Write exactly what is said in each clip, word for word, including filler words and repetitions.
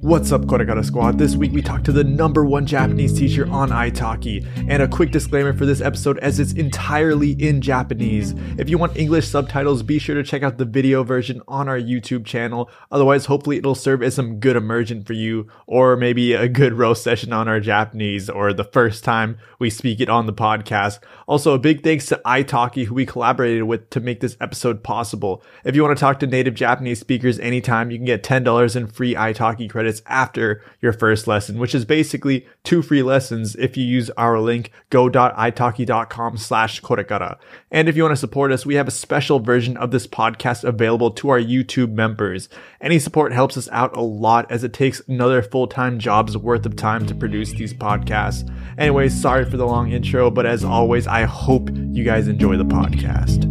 What's up, Korekara Squad? This week we talked to the number one Japanese teacher on italki. And a quick disclaimer for this episode as it's entirely in Japanese. If you want English subtitles, be sure to check out the video version on our YouTube channel. Otherwise, hopefully it'll serve as some good immersion for you, or maybe a good roast session on our Japanese, or the first time we speak it on the podcast. Also, a big thanks to italki, who we collaborated with to make this episode possible. If you want to talk to native Japanese speakers anytime, you can get ten dollars in free italki credits after your first lesson, which is basically two free lessons if you use our link go.italki.com slash korekara. And if you want to support us, we have a special version of this podcast available to our YouTube members. Any support helps us out a lot, as it takes another full-time job's worth of time to produce these podcasts. Anyways, sorry for the long intro, but as always, I hope you guys enjoy the podcast.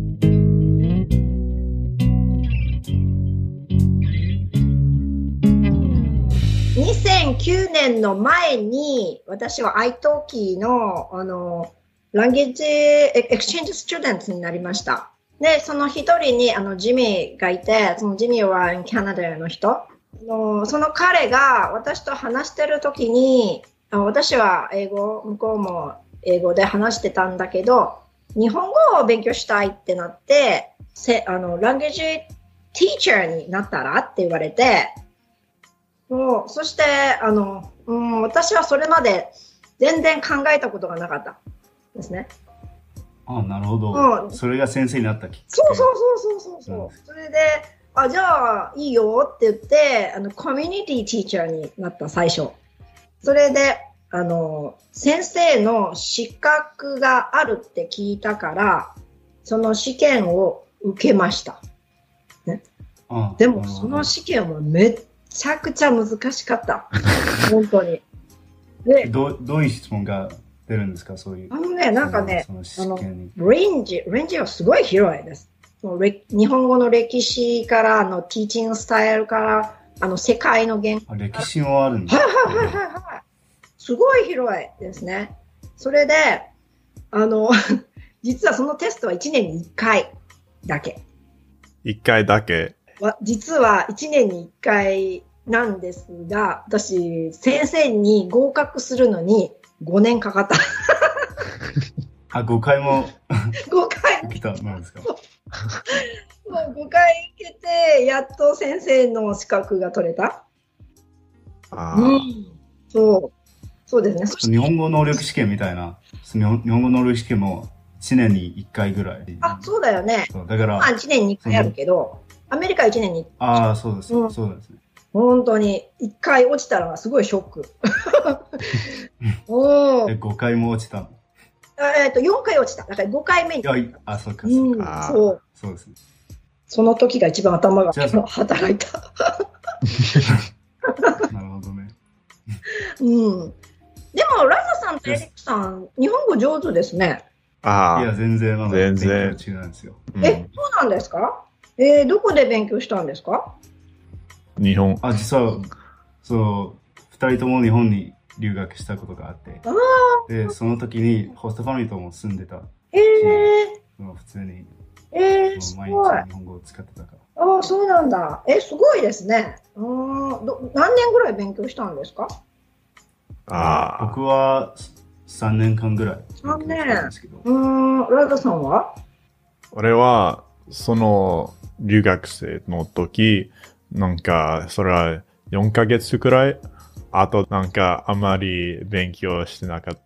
にせんきゅうねんの前に私は italki のあのランゲージエクスチェンジスチューデントになりました。で、その一人にあのジミーがいて、そのジミーはキャナダの人。あのその彼が私と話してる時に、あ私は英語、向こうも英語で話してたんだけど、日本語を勉強したいってなって、せあのランゲージティーチャーになったらって言われて、そうそしてあの、うん、私はそれまで全然考えたことがなかったですね。 ああ、なるほど、うん。それが先生になったきっかけ。 そうそうそうそうそう、うん、それで、あ、じゃあいいよって言って、あのコミュニティティーチャーになった最初。それであの先生の資格があるって聞いたから、その試験を受けました。ね、ああでもその試験はめっめちゃくちゃ難しかった。本当に。で、 ど, どういう質問が出るんですか、そういう。 あのね、なんかね、あの、レンジ、レンジはすごい広いです。日本語の歴史から、あの、ティーチングスタイルから、あの、世界の言語。 歴史もあるんだ。 はいはいはいはいはい。すごい広いですね。それで、あの、実はそのテストはいちねんにいっかいだけ。 いっかいだけ。 実はいちねんにいっかいなんですが、私先生に合格するのにごねんかかった。 あ、ごかいもごかい受けたなんですか。もうごかい受けてやっと先生の資格が取れた。 あ、うん、 そうそうですね。 日本語能力試験みたいな、日本語能力試験もいちねんにいっかいぐらい。 あ、そうだよね。 そうだからまあいちねんにいっかいあるけど、アメリカいちねんにいっかい。 ああ、そうです、うん、そうですね。 本当にいっかい落ちたらすごいショック。 おえごかいも落ちたの？ えっとよんかい落ちた。だからごかいめに。 あ、そうかそうか。 うん、そう。 そうですね。 その時が一番頭が働いた。 なるほどね。 うん。でもラザさんとエリックさん、日本語上手ですね。 ああ。いや全然まだ全然違うんですよ。 うん、え、そうなんですか？えー、どこで勉強したんですか？ 日本。 あ、実はそうふたりとも日本に留学したことがあって、 あでその時にホストファミリーとも住んでた。 えー、普通に、 えー、 毎日日本語を使ってたから。 ああ、そうなんだ。え、すごいですね。あど何年ぐらい勉強したんですか？ あ僕はさんねんかんぐらい勉強したんですけど。うん、ラザさんは？ 俺はその留学生の時、なんかそれはよんかげつくらい、あとなんかあまり勉強してなかった。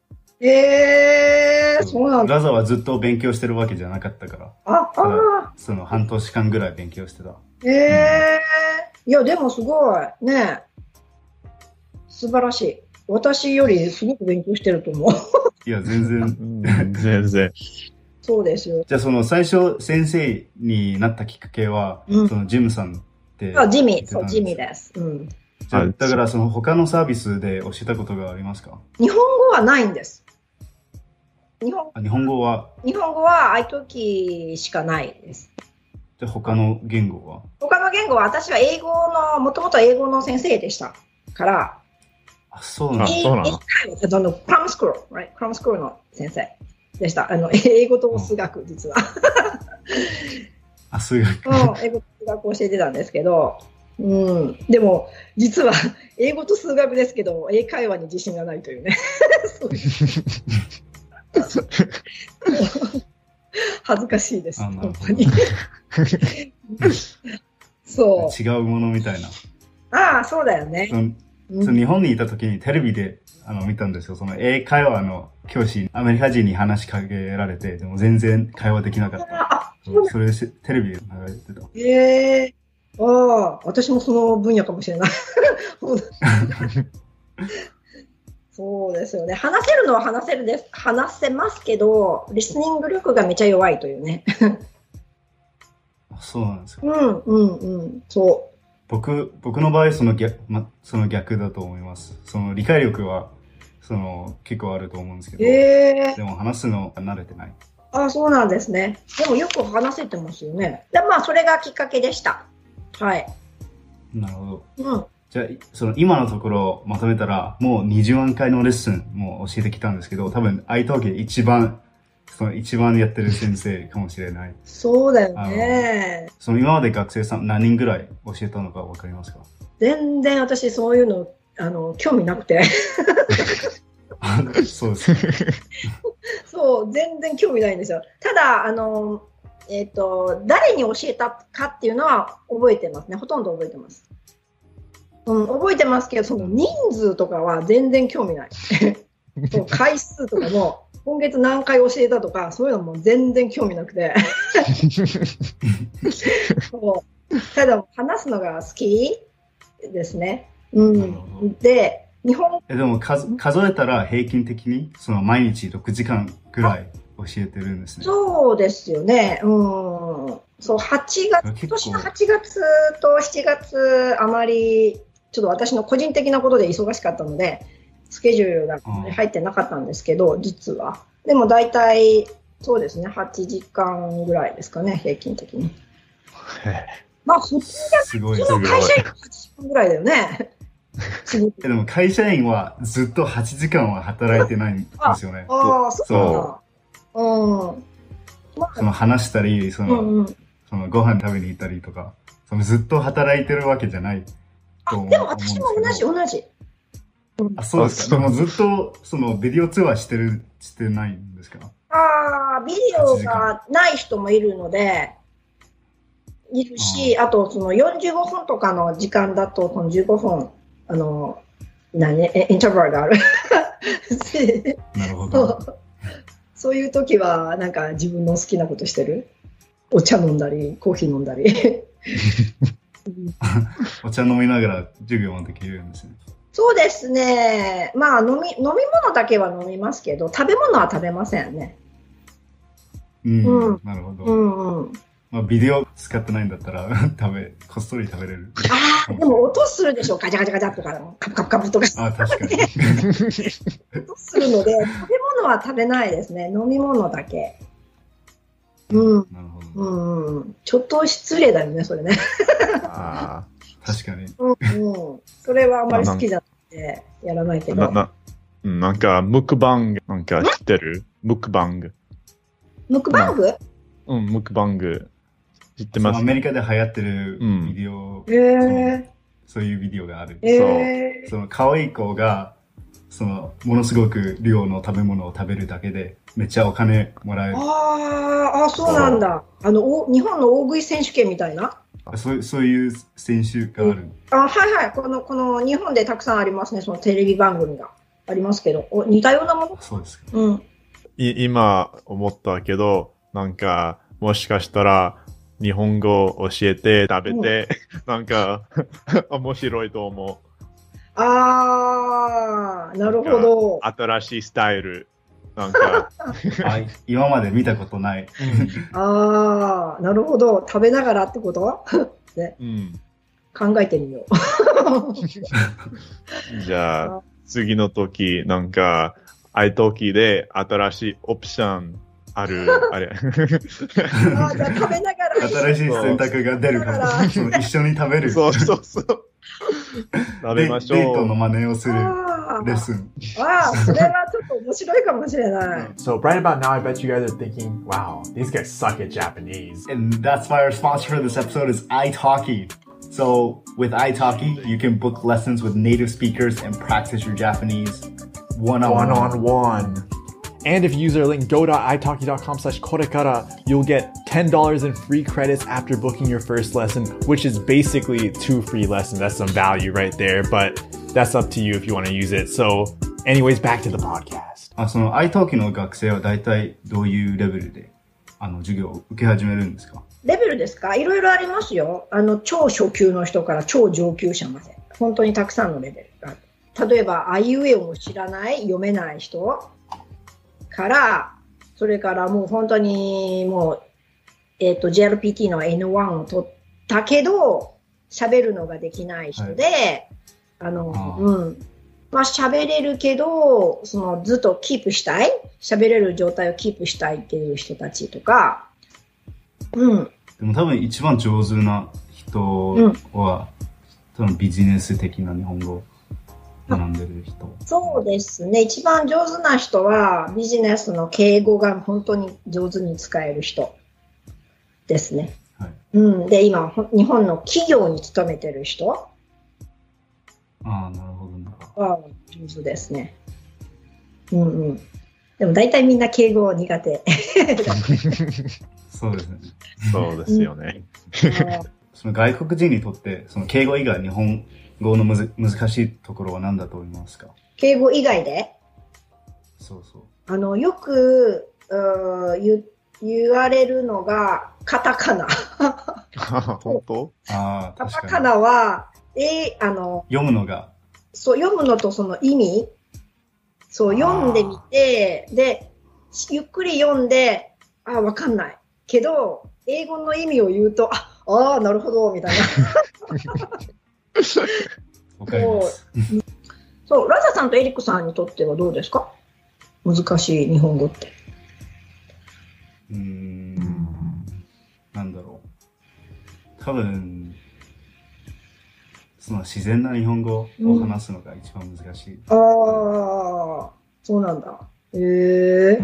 えー、そうなんだ。 ラザはずっと勉強してるわけじゃなかったから。 あ、あその半年間ぐらい勉強してた。 えー、うん、いやでもすごいね。素晴らしい。私よりすごく勉強してると思う。 いや全然全然。 そうですよ。 じゃあその最初先生になったきっかけは、うん、そのジムさんってあ、ジミー、そう、ジミーです。うん。 じゃあだからその他のサービスで教えたことがありますか？ 日本語はないんです。日本あ日本語は日本語は italki しかないです。 じゃあ他の言語は？ 他の言語は私は英語の、もともと英語の先生でしたから。 あ、そうなんだ。 そうなの。 あの、クラムスクール、right? クラムスクールの先生でした。あの、英語と数学、実は。 あ、数学。 うん、英語と数学を教えてたんですけど、 うん。でも、実は、英語と数学ですけど、英会話に自信がないというね。そういう恥ずかしいです。本当に。そう。 違うものみたいな。 ああ、そうだよね。 そのその日本にいた時にテレビであの見たんですよ。その英会話の教師、アメリカ人に話しかけられて、でも全然会話できなかった。そ, それでテレビで流れてた。 ええー、ああ、私もその分野かもしれない。そうですよね。話せるのは話せるです。話せますけど、リスニング力がめちゃ弱いというね。 そうなんですよ。 うんうんうん。そう。 僕、僕の場合その逆、ま、その逆だと思います。その理解力は、その結構あると思うんですけど、 えー、 でも話すのが慣れてない。 ああ、そうなんですね。でもよく話せてますよね。で、まあ、それがきっかけでした。はい。 なるほど。うん。 じゃあ、その今のところをまとめたら、もうにじゅうまんかいのレッスンも教えてきたんですけど、多分、iTalki で一番、その一番やってる先生かもしれない。 そうだよね。 その今まで学生さん何人ぐらい教えたのかわかりますか？ 全然私そういうの、あの、興味なくて。 そうです。 そう、全然興味ないんですよ。ただ、あの、えっと、誰に教えたかっていうのは覚えてますね。ほとんど覚えてます。うん、覚えてますけど、その人数とかは全然興味ない。そう回数とかも、今月何回教えたとか、そういうのも全然興味なくて。そうただ、話すのが好きですね。うん、で、日本えでも数、数えたら平均的にその毎日ろくじかんぐらい教えてるんですね。 そうですよね。うん。そう、はちがつ、今年のはちがつとしちがつ、あまり、ちょっと私の個人的なことで忙しかったので、スケジュールが入ってなかったんですけど、実は。でも大体、そうですね、はちじかんぐらいですかね、平均的に。まあ、普通の会社員ははちじかんぐらいだよね。 でも会社員はずっとはちじかんは働いてないんですよね。 ああ、そうなんだ。うん。 その話したり、その、うんうん、そのご飯食べに行ったりとか、そのずっと働いてるわけじゃないと思うんですけど。 でも私も同じ同じ。 あ、そうですか。でもずっとそのビデオ通話してるしてないんですか？ ああ、ビデオがない人もいるので、いるし、あ, あとそのよんじゅうごふんとかの時間だと、そのじゅうごふん、あの、何、インターバルがある。 なるほど。 そう、そういう時は、なんか自分の好きなことしてる。お茶飲んだり、コーヒー飲んだり。 お茶飲みながら授業もできるんですね。 そうですね。まあ飲み、飲み物だけは飲みますけど、食べ物は食べませんね。 うん、うん、なるほど。 うんうん。 まあ、ビデオ使ってないんだったら食べ、こっそり食べれる。 ああ、でも音するでしょ。ガチャガチャガチャとか、カプカプカプとか。 ああ、確かに。 音するので、食べ物は食べないですね。飲み物だけ。うん。 なるほど。 うん。ちょっと失礼だよね、それね。 ああ、確かに。 うんうん。それはあんまり好きじゃなくて、やらないけど。 な、な、なんか、ムクバング、なんか知ってる？ムクバング。 ムクバング？ うん、ムクバング。知ってます？ アメリカで流行ってるビデオ、 うん、えー、 そ, そういうビデオがある。 えー、 そう。その可愛い子が、その、ものすごく量の食べ物を食べるだけで、めっちゃお金もらえる。 ああ、そうなんだ。あの、お日本の大食い選手権みたいな。 そうそういう選手がある。 あ、はいはい。この、この日本でたくさんありますね。そのテレビ番組がありますけど、お似たようなもの。 そうですか。 うん。 い今思ったけど、なんか、もしかしたら、日本語を教えて食べて、うん、なんか面白いと思う。 ああ、なるほど。 新しいスタイル。なんか今まで見たことない。 ああ、なるほど。食べながらってことね、 うん、 考えてみよう。じゃあ、次の時、なんか、iTalki で新しいオプションある、あれ。 あじゃあ食べながら。 新しい選択が出るかも。一緒に食べる。 そうそうそう。食べましょう。 デートの真似をするレッスン。 ああ、それはちょっと面白いかもしれない。 So right about now, I bet you guys are thinking, wow, these guys suck at Japanese. And that's why our sponsor for this episode is iTalki. So with iTalki, you can book lessons with native speakers and practice your Japanese one-on-one. One-on-one. And if you use our link go.italki.com slash korekara, you'll get ten dollars in free credits after booking your first lesson, which is basically two free lessons. That's some value right there, but that's up to you if you want to use it. So anyways, back to the podcast. あ、その iTalki の学生は大体どういうレベルであの授業を受け始めるんですか？ レベルですか？いろいろありますよ。あの、超初級の人から超上級者まで。本当にたくさんのレベルがある。例えば、あいうえおも知らない、読めない人から、それからもう本当にもう、えっと、ジェーアールピーティー の エヌワン を取ったけど、喋るのができない人で、はい、あの、あうん。まあ喋れるけど、そのずっとキープしたい、喋れる状態をキープしたいっていう人たちとか、うん。 でも多分一番上手な人は、うん、多分ビジネス的な日本語を学んでる人。 そうですね。一番上手な人はビジネスの敬語が本当に上手に使える人ですね。はい、うん。で、今、日本の企業に勤めてる人。 ああ、なるほどね。 は上手ですね。うんうん。でも大体みんな敬語苦手。 そうですね。 そうですよね。 その外国人にとってその敬語以外日本語のむず難しいところは何だと思いますか？ 敬語以外で？ そうそう。 あのよくう言言われるのがカタカナ。 本当？ ああ、 カタカナはえあの読むのが。 そう、読むのとその意味、そう、読んでみて、で、ゆっくり読んで、あ、わかんない。けど、英語の意味を言うと、あ、あー、なるほど、みたいな。 わかります。 そう、ラザさんとエリックさんにとってはどうですか？難しい日本語って。 うーん、なんだろう。多分、その自然な日本語を話すのが一番難しい。 うん、ああ、そうなんだ。へえ、うん。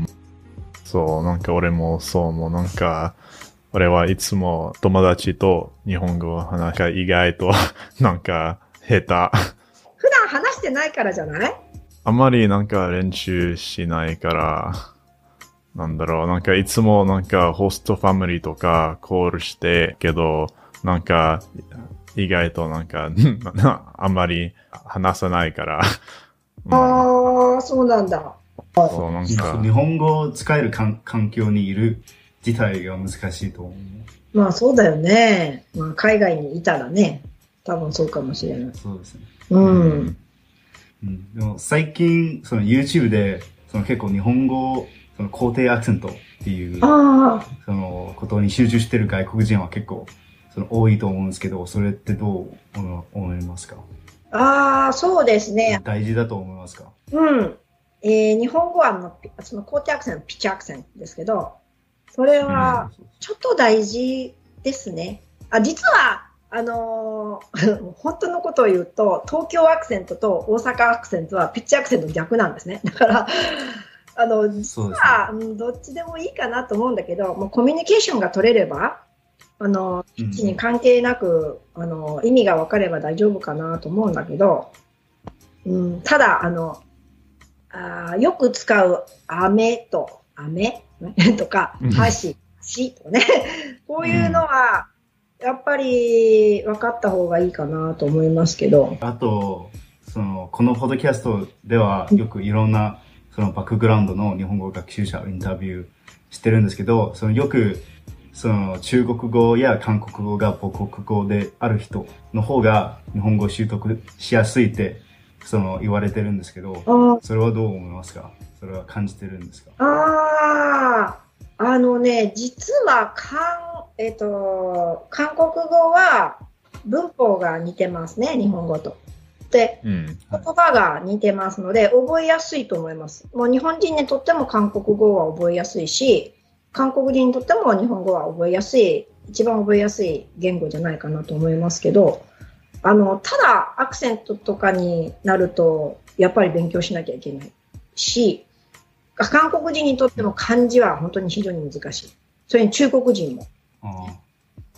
そう、なんか俺もそうもなんか、俺はいつも友達と日本語を話す意外となんか下手。 普段話してないからじゃない？ あまりなんか練習しないから、なんだろう、なんかいつもなんかホストファミリーとかコールしてけど、なんか、意外となんかあんまり話さないから、 うん、ああ、そうなんだ。 そうなんか日本語を使える環境にいる自体が難しいと思う。 まあそうだよね。まあ、海外にいたらね、多分そうかもしれない。 そうですね。 うん。 うんうん、でも最近その YouTube でその結構日本語その肯定アクセントっていうそのことに集中してる外国人は結構その多いと思うんですけど、それってどう思いますか？ ああ、そうですね。 大事だと思いますか？ うん。えー、日本語はのその肯定アクセント、ピッチアクセントですけど、それはちょっと大事ですね。あ、実は、あのー、本当のことを言うと、東京アクセントと大阪アクセントはピッチアクセント逆なんですね。だから、あの、実は、ね、どっちでもいいかなと思うんだけど、もうコミュニケーションが取れれば、あの、ピッチに関係なく、うん、あの、意味が分かれば大丈夫かなと思うんだけど、うん、ただ、あの、あよく使う、飴と、飴とか、箸、箸とかね、こういうのは、やっぱり分かった方がいいかなと思いますけど。 あと、その、このポッドキャストでは、よくいろんな、そのバックグラウンドの日本語学習者をインタビューしてるんですけど、そのよく、その中国語や韓国語が母国語である人の方が日本語を習得しやすいってその言われてるんですけど、それはどう思いますか？それは感じてるんですか？ ああ、あのね、実は韓、えっと、韓国語は文法が似てますね、日本語と。で、うん、言葉が似てますので覚えやすいと思います。もう日本人にとっても韓国語は覚えやすいし、韓国人にとっても日本語は覚えやすい、一番覚えやすい言語じゃないかなと思いますけど、あの、ただアクセントとかになると、やっぱり勉強しなきゃいけないし、韓国人にとっても漢字は本当に非常に難しい。それに中国人も。 あ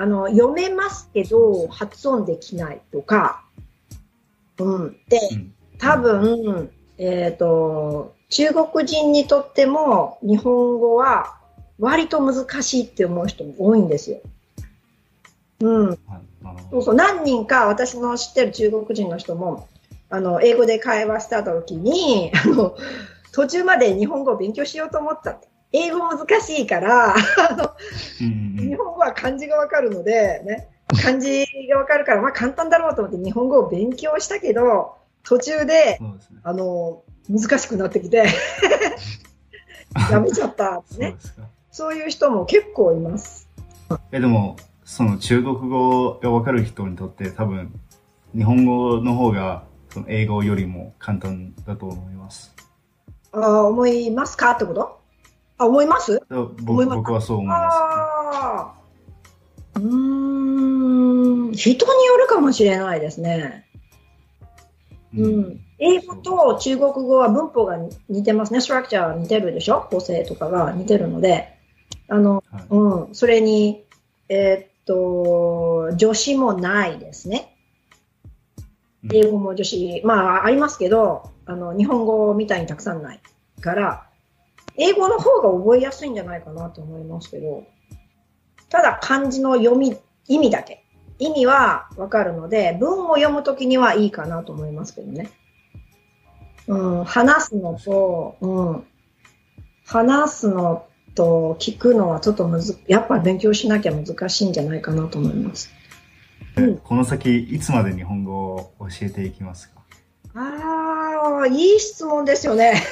あの、読めますけど、発音できないとか、うん。で、多分、えっと、中国人にとっても日本語は割と難しいって思う人も多いんですよ。うん。そうそう、何人か私の知ってる中国人の人も、あの、英語で会話した時に、あの、途中まで日本語を勉強しようと思ったって。英語難しいから、あの、日本語は漢字がわかるので、ね、漢字がわかるから、まあ簡単だろうと思って日本語を勉強したけど、途中で、そうですね、あの、難しくなってきて、やめちゃったってね。そう、そういう人も結構います。 え、でも、その中国語がわかる人にとって多分、日本語の方がその英語よりも簡単だと思います。 あ、思いますかってこと？あ、思います？ 僕、僕はそう思います。 あうーん、人によるかもしれないですね。うんうん、英語と中国語は文法が似てますね。ストラクチャーは似てるでしょ？構成とかが似てるので、あの、はい、うん、それに、えー、っと、助詞もないですね。英語も助詞、まあありますけど、あの、日本語みたいにたくさんないから、英語の方が覚えやすいんじゃないかなと思いますけど、ただ漢字の読み、意味だけ。意味はわかるので、文を読むときにはいいかなと思いますけどね。うん、話すのと、うん、話すのと聞くのはちょっとむず、やっぱ勉強しなきゃ難しいんじゃないかなと思います。 うん、この先、いつまで日本語を教えていきますか？ ああ、いい質問ですよね。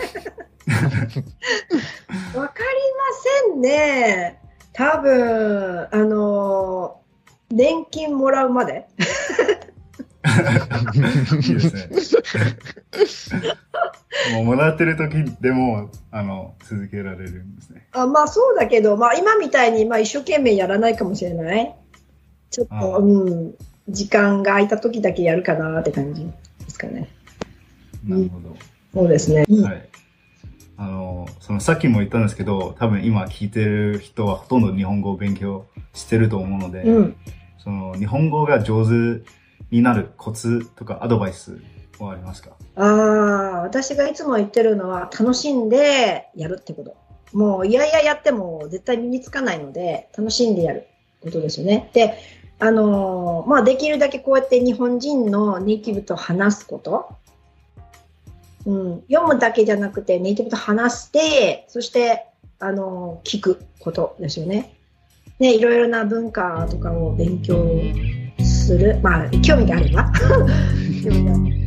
わかりませんね。多分、あの、年金もらうまで。 いいですね。もうもらってる時でもあの続けられるんですね。 あ、まあそうだけど、まあ今みたいにまあ一生懸命やらないかもしれない。ちょっと、うん、時間が空いた時だけやるかなって感じですかね。 なるほど。 そうですね。 はい。あの、そのさっきも言ったんですけど、多分今聞いてる人はほとんど日本語を勉強してると思うので、うん、その日本語が上手になるコツとかアドバイスはありますか？ ああ、私がいつも言ってるのは楽しんでやるってこと。もういやいややっても絶対身につかないので、楽しんでやることですよね。で、あのー、まあできるだけこうやって日本人のネイティブと話すこと。うん、読むだけじゃなくてネイティブと話して、そして、あのー、聞くことですよね。で、いろいろな文化とかを勉強する。まあ、興味があれば。興味があれば